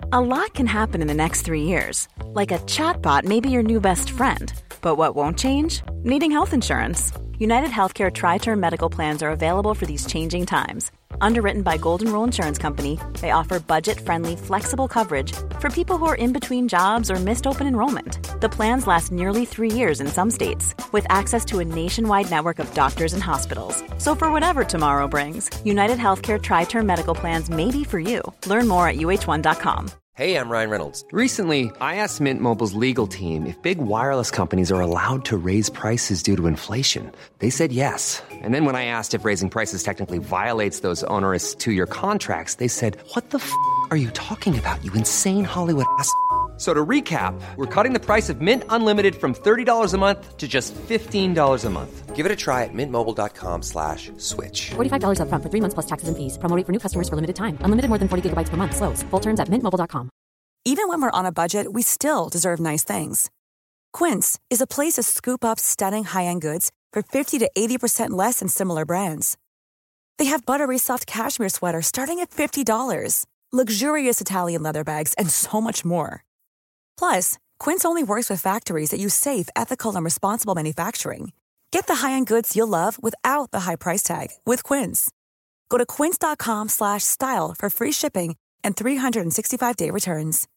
A lot can happen in the next 3 years. Like a chatbot may be your new best friend. But what won't change? Needing health insurance. United Healthcare Tri-Term Medical Plans are available for these changing times. Underwritten by Golden Rule Insurance Company, they offer budget-friendly, flexible coverage for people who are in between jobs or missed open enrollment. The plans last nearly 3 years in some states, with access to a nationwide network of doctors and hospitals. So for whatever tomorrow brings, United Healthcare Tri-Term Medical Plans may be for you. Learn more at uh1.com. Hey, I'm Ryan Reynolds. Recently, I asked Mint Mobile's legal team if big wireless companies are allowed to raise prices due to inflation. They said yes. And then when I asked if raising prices technically violates those onerous 2-year contracts, they said, "What the f*** are you talking about, you insane Hollywood ass?" So to recap, we're cutting the price of Mint Unlimited from $30 a month to just $15 a month. Give it a try at mintmobile.com/switch. $45 up front for 3 months plus taxes and fees. Promo rate for new customers for limited time. Unlimited more than 40 gigabytes per month. Slows full terms at mintmobile.com. Even when we're on a budget, we still deserve nice things. Quince is a place to scoop up stunning high-end goods for 50 to 80% less than similar brands. They have buttery soft cashmere sweaters starting at $50, luxurious Italian leather bags, and so much more. Plus, Quince only works with factories that use safe, ethical, and responsible manufacturing. Get the high-end goods you'll love without the high price tag with Quince. Go to quince.com/style for free shipping and 365-day returns.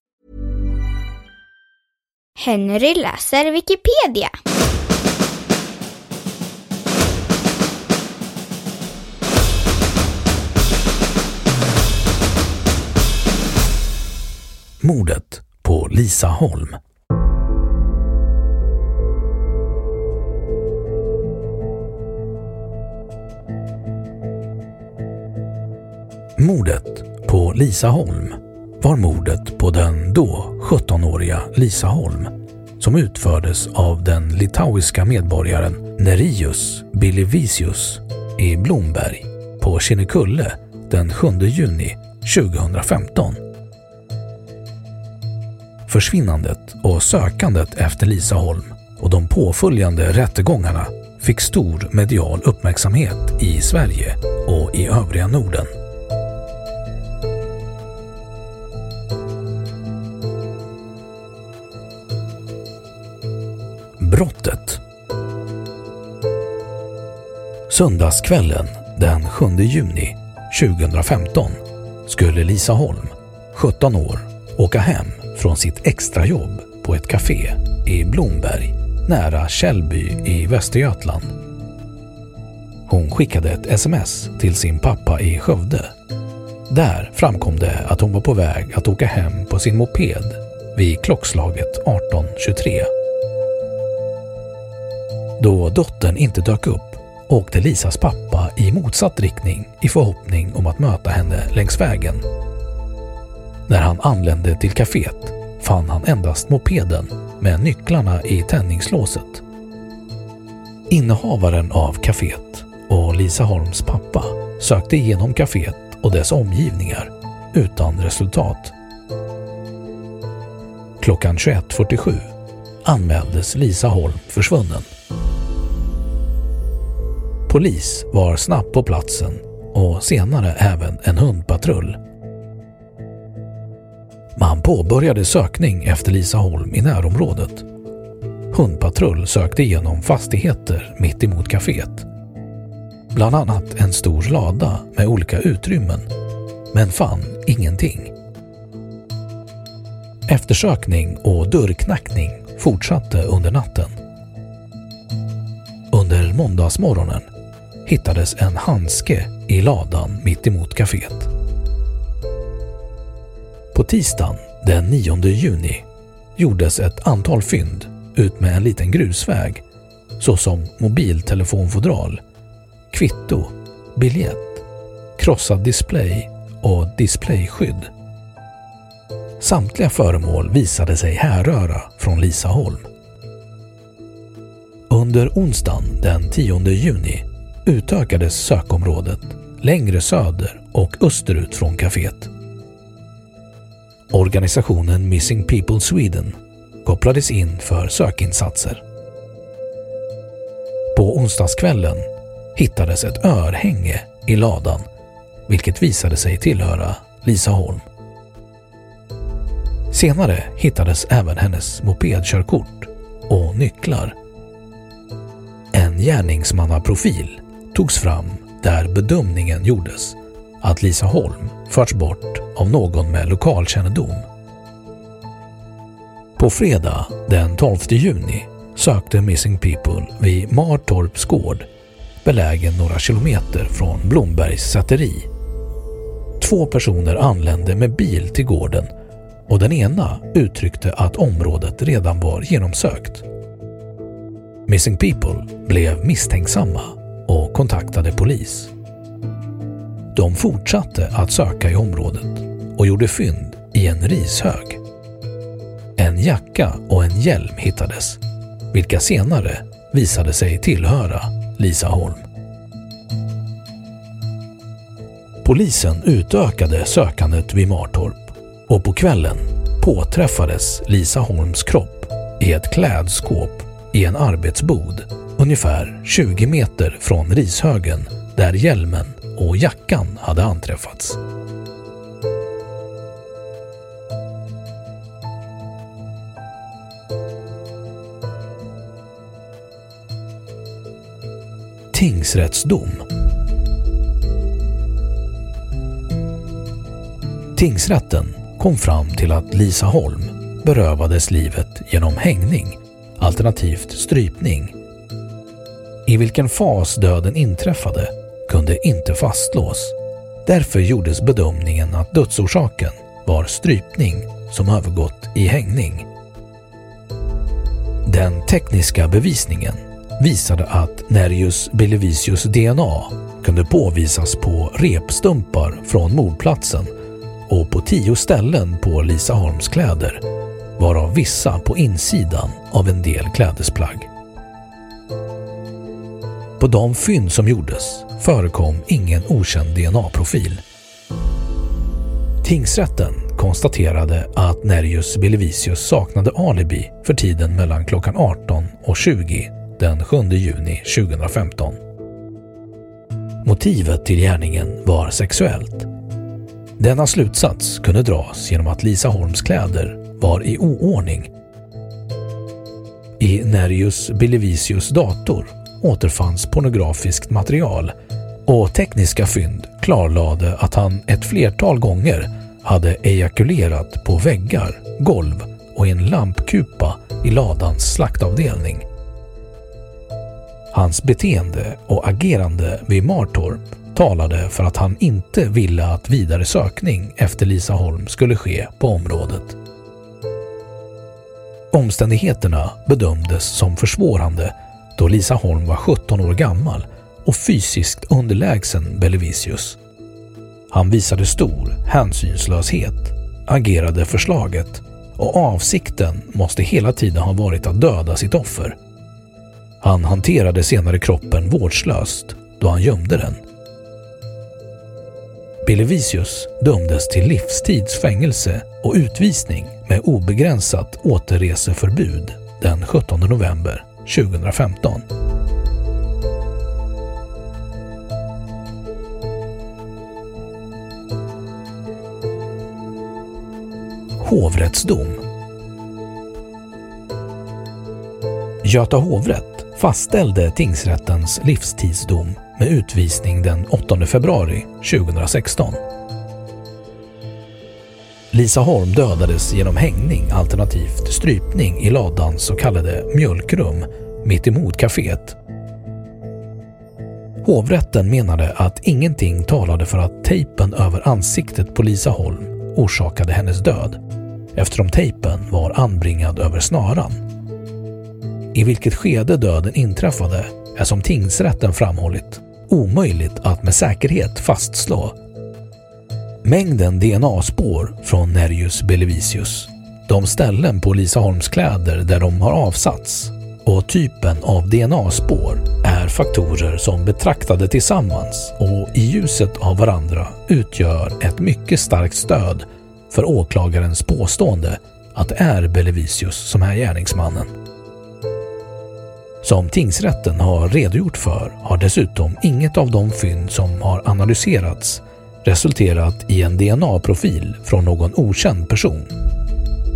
Henry läser Wikipedia. Mordet på Lisa Holm. Mordet på Lisa Holm var mordet på den då 17-åriga Lisa Holm som utfördes av den litauiska medborgaren Nerijus Bilivisius i Blomberg på Kinnekulle den 7 juni 2015. Försvinnandet och sökandet efter Lisa Holm och de påföljande rättegångarna fick stor medial uppmärksamhet i Sverige och i övriga Norden. Brottet. Söndagskvällen den 7 juni 2015 skulle Lisa Holm, 17 år, åka hem från sitt extrajobb på ett café i Blomberg nära Källby i Västergötland. Hon skickade ett sms till sin pappa i Skövde. Där framkom det att hon var på väg att åka hem på sin moped vid klockslaget 18:23. Då dottern inte dök upp åkte Lisas pappa i motsatt riktning i förhoppning om att möta henne längs vägen. När han anlände till kaféet fann han endast mopeden med nycklarna i tändningslåset. Innehavaren av kaféet och Lisa Holms pappa sökte igenom kaféet och dess omgivningar utan resultat. Klockan 21:47 anmäldes Lisa Holm försvunnen. Polis var snabbt på platsen och senare även en hundpatrull. Man påbörjade sökning efter Lisa Holm i närområdet. Hundpatrull sökte igenom fastigheter mitt emot kaféet. Bland annat en stor lada med olika utrymmen, men fann ingenting. Eftersökning och dörrknackning fortsatte under natten. Under måndagsmorgonen hittades en handske i ladan mitt emot kaféet. På tisdagen den 9 juni gjordes ett antal fynd ut med en liten grusväg såsom mobiltelefonfodral, kvitto, biljett, krossad display och displayskydd. Samtliga föremål visade sig härröra från Lisa Holm. Under onsdagen den 10 juni utökades sökområdet längre söder och österut från kaféet. Organisationen Missing People Sweden kopplades in för sökinsatser. På onsdagskvällen hittades ett örhänge i ladan, vilket visade sig tillhöra Lisa Holm. Senare hittades även hennes mopedkörkort och nycklar. En gärningsmannaprofil togs fram där bedömningen gjordes att Lisa Holm förts bort av någon med lokalkännedom. På fredag den 12 juni sökte Missing People vid Martorps gård, belägen några kilometer från Blombergs säteri. 2 personer anlände med bil till gården och den ena uttryckte att området redan var genomsökt. Missing People blev misstänksamma och kontaktade polis. De fortsatte att söka i området och gjorde fynd i en rishög. En jacka och en hjälm hittades, vilka senare visade sig tillhöra Lisa Holm. Polisen utökade sökandet vid Martorp och på kvällen påträffades Lisa Holms kropp i ett klädskåp i en arbetsbod ungefär 20 meter från rishögen där hjälmen och jackan hade anträffats. Tingsrättsdom. Tingsrätten kom fram till att Lisa Holm berövades livet genom hängning, alternativt strypning. I vilken fas döden inträffade kunde inte fastslås. Därför gjordes bedömningen att dödsorsaken var strypning som övergått i hängning. Den tekniska bevisningen visade att Nerijus Belivicius DNA kunde påvisas på repstumpar från mordplatsen och på 10 ställen på Lisa Holms kläder, varav vissa på insidan av en del klädesplagg. På de fynd som gjordes förekom ingen okänd DNA-profil. Tingsrätten konstaterade att Nerijus Belivicius saknade alibi för tiden mellan klockan 18 och 20 den 7 juni 2015. Motivet till gärningen var sexuellt. Denna slutsats kunde dras genom att Lisa Holms kläder var i oordning. I Nerijus Belivicius dator återfanns pornografiskt material och tekniska fynd klarlade att han ett flertal gånger hade ejakulerat på väggar, golv och en lampkupa i ladans slaktavdelning. Hans beteende och agerande vid Martorp talade för att han inte ville att vidare sökning efter Lisa Holm skulle ske på området. Omständigheterna bedömdes som försvårande då Lisa Holm var 17 år gammal och fysiskt underlägsen Belivicius. Han visade stor hänsynslöshet, agerade förslaget och avsikten måste hela tiden ha varit att döda sitt offer. Han hanterade senare kroppen vårdslöst då han gömde den. Belivicius dömdes till livstidsfängelse och utvisning med obegränsat återreseförbud den 17 november 2015. Hovrättsdom. Göta hovrätt fastställde tingsrättens livstidsdom med utvisning den 8 februari 2016. Lisa Holm dödades genom hängning alternativt strypning i ladans så kallade mjölkrum mitt emot kaféet. Hovrätten menade att ingenting talade för att tejpen över ansiktet på Lisa Holm orsakade hennes död, eftersom tejpen var anbringad över snaran. I vilket skede döden inträffade är som tingsrätten framhållit omöjligt att med säkerhet fastslå. Mängden DNA-spår från Nerijus Belivicius, de ställen på Lisa Holms kläder där de har avsatts och typen av DNA-spår är faktorer som betraktade tillsammans och i ljuset av varandra utgör ett mycket starkt stöd för åklagarens påstående att det är Belivicius som är gärningsmannen. Som tingsrätten har redogjort för har dessutom inget av de fynd som har analyserats resulterat i en DNA-profil från någon okänd person.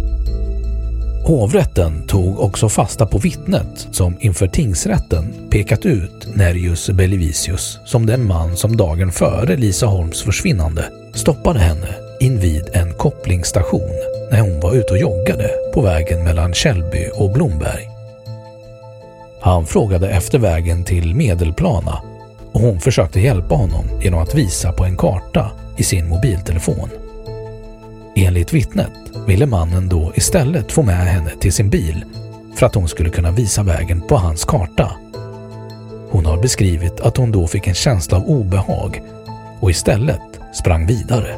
Hovrätten tog också fasta på vittnet som inför tingsrätten pekat ut Nerijus Bellivicius som den man som dagen före Lisa Holms försvinnande stoppade henne invid en kopplingsstation när hon var ute och joggade på vägen mellan Källby och Blomberg. Han frågade efter vägen till Medelplana och hon försökte hjälpa honom genom att visa på en karta i sin mobiltelefon. Enligt vittnet ville mannen då istället få med henne till sin bil för att hon skulle kunna visa vägen på hans karta. Hon har beskrivit att hon då fick en känsla av obehag och istället sprang vidare.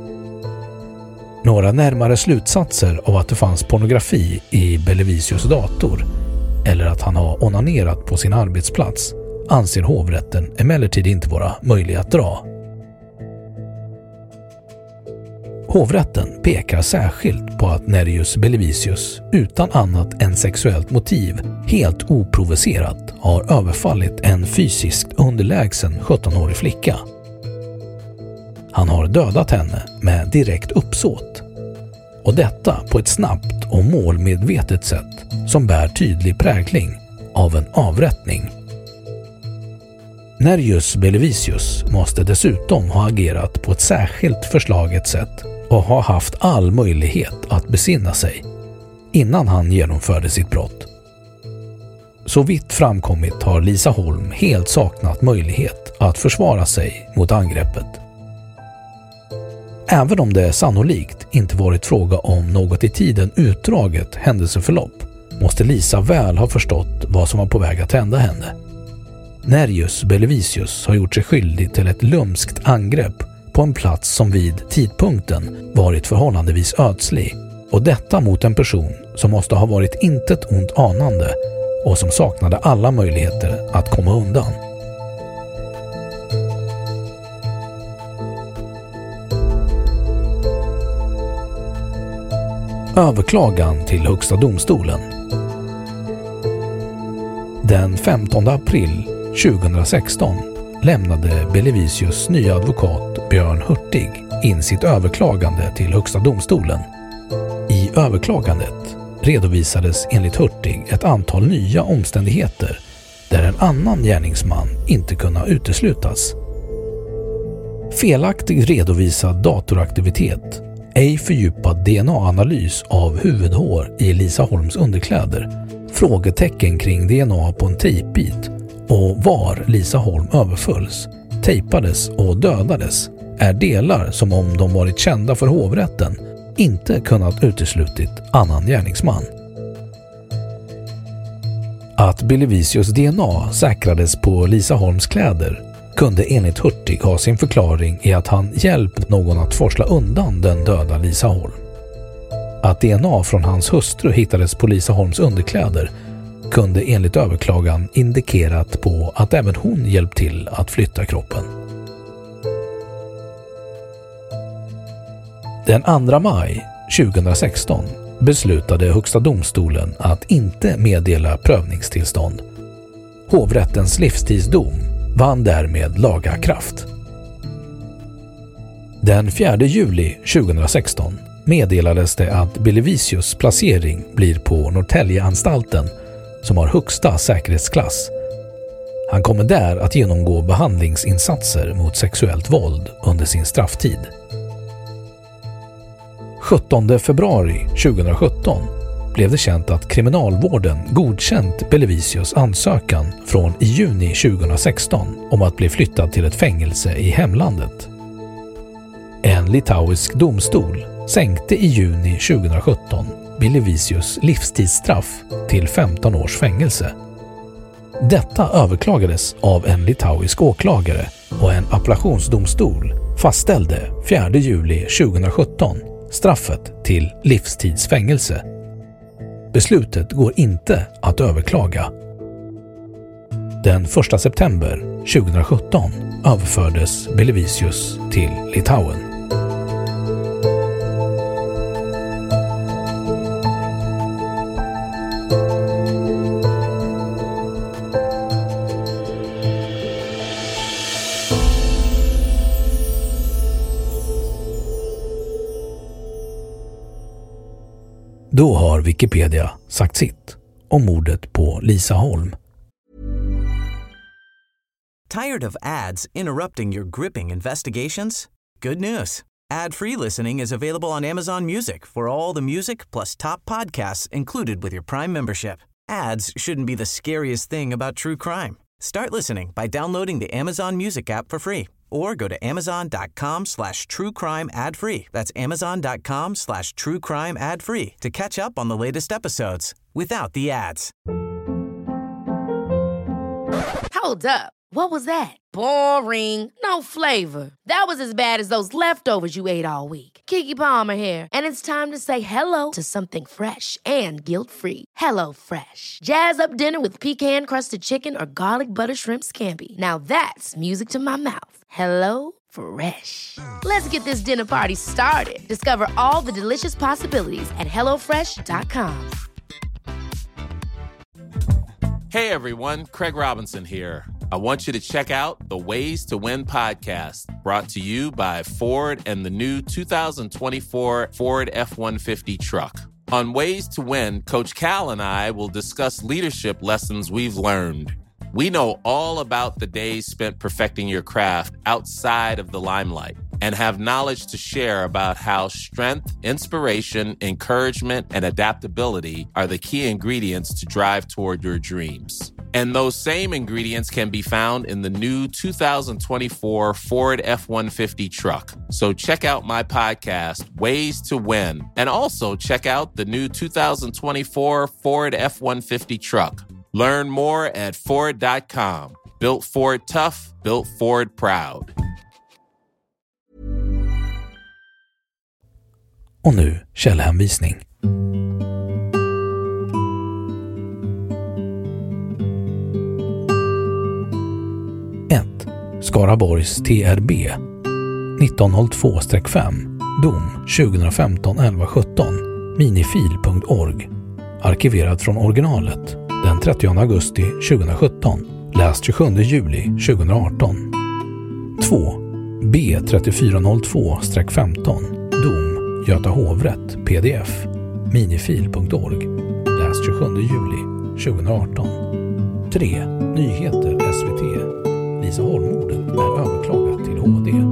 Några närmare slutsatser av att det fanns pornografi i Bellivicius dator eller att han har onanerat på sin arbetsplats anser hovrätten emellertid inte vara möjliga att dra. Hovrätten pekar särskilt på att Nerijus Bellivicius utan annat än sexuellt motiv helt oprovocerat har överfallit en fysiskt underlägsen 17-årig flicka. Han har dödat henne med direkt uppsåt. Och detta på ett snabbt och målmedvetet sätt som bär tydlig prägling av en avrättning. Nerijus Bellivicius måste dessutom ha agerat på ett särskilt förslaget sätt och ha haft all möjlighet att besinna sig innan han genomförde sitt brott. Så vitt framkommit har Lisa Holm helt saknat möjlighet att försvara sig mot angreppet. Även om det sannolikt inte varit fråga om något i tiden utdraget händelseförlopp måste Lisa väl ha förstått vad som var på väg att hända henne. Nerijus Bellivicius har gjort sig skyldig till ett lumskt angrepp på en plats som vid tidpunkten varit förhållandevis ödslig, och detta mot en person som måste ha varit intet ont anande och som saknade alla möjligheter att komma undan. Överklagan till Högsta domstolen. Den 15 april 2016 lämnade Bellivicius nya advokat Björn Hurtig in sitt överklagande till Högsta domstolen. I överklagandet redovisades enligt Hurtig ett antal nya omständigheter där en annan gärningsman inte kunde uteslutas. Felaktigt redovisad datoraktivitet, ej fördjupad DNA-analys av huvudhår i Lisa Holms underkläder, frågetecken kring DNA på en tejpbit och var Lisa Holm överfölls, tejpades och dödades är delar som om de varit kända för hovrätten inte kunnat uteslutit annan gärningsman. Att Bellivicius DNA säkrades på Lisa Holms kläder kunde enligt Hurtig ha sin förklaring i att han hjälpt någon att forsla undan den döda Lisa Holm. Att DNA från hans hustru hittades på Lisa Holms underkläder kunde enligt överklagan indikerat på att även hon hjälpt till att flytta kroppen. Den 2 maj 2016 beslutade Högsta domstolen att inte meddela prövningstillstånd. Hovrättens livstidsdom vann därmed laga kraft. Den 4 juli 2016 meddelades det att Bellivicius placering blir på Norrtäljeanstalten som har högsta säkerhetsklass. Han kommer där att genomgå behandlingsinsatser mot sexuellt våld under sin strafftid. 17 februari 2017 blev det känt att kriminalvården godkänt Bellivicius ansökan från i juni 2016 om att bli flyttad till ett fängelse i hemlandet. En litauisk domstol sänkte i juni 2017 Bellivicius livstidsstraff till 15 års fängelse. Detta överklagades av en litauisk åklagare och en appellationsdomstol fastställde 4 juli 2017 straffet till livstidsfängelse. Beslutet går inte att överklaga. Den 1 september 2017 överfördes Bellivicius till Litauen. Då har Wikipedia sagt sitt om mordet på Lisa Holm. Tired of ads interrupting your gripping investigations? Good news. Ad-free listening is available on Amazon Music for all the music plus top podcasts included with your Prime membership. Ads shouldn't be the scariest thing about true crime. Start listening by downloading the Amazon Music app for free or go to amazon.com/truecrime ad-free. That's amazon.com/truecrime ad-free to catch up on the latest episodes without the ads. Hold up. What was that? Boring. No flavor. That was as bad as those leftovers you ate all week. Keke Palmer here, and it's time to say hello to something fresh and guilt-free. Hello Fresh. Jazz up dinner with pecan-crusted chicken or garlic butter shrimp scampi. Now that's music to my mouth. Hello Fresh. Let's get this dinner party started. Discover all the delicious possibilities at hellofresh.com. Hey everyone, Craig Robinson here. I want you to check out the Ways to Win podcast, brought to you by Ford and the new 2024 Ford F-150 truck. On Ways to Win, Coach Cal and I will discuss leadership lessons we've learned. We know all about the days spent perfecting your craft outside of the limelight and have knowledge to share about how strength, inspiration, encouragement, and adaptability are the key ingredients to drive toward your dreams. And those same ingredients can be found in the new 2024 Ford F-150 truck. So check out my podcast, Ways to Win, and also check out the new 2024 Ford F-150 truck. Learn more at Ford.com. Built Ford tough, built Ford proud. Och nu källhänvisning. 1. Skaraborgs TRB 1902-5 Dom 2015-11-17 Minifil.org. Arkiverad från originalet den 30 augusti 2017. Läst 27 juli 2018. 2. B 3402-15 Dom Göta hovrätt PDF Minifil.org. Läst 27 juli 2018. 3. Nyheter SVT. Lisa Holm-mordet är överklagat till HD.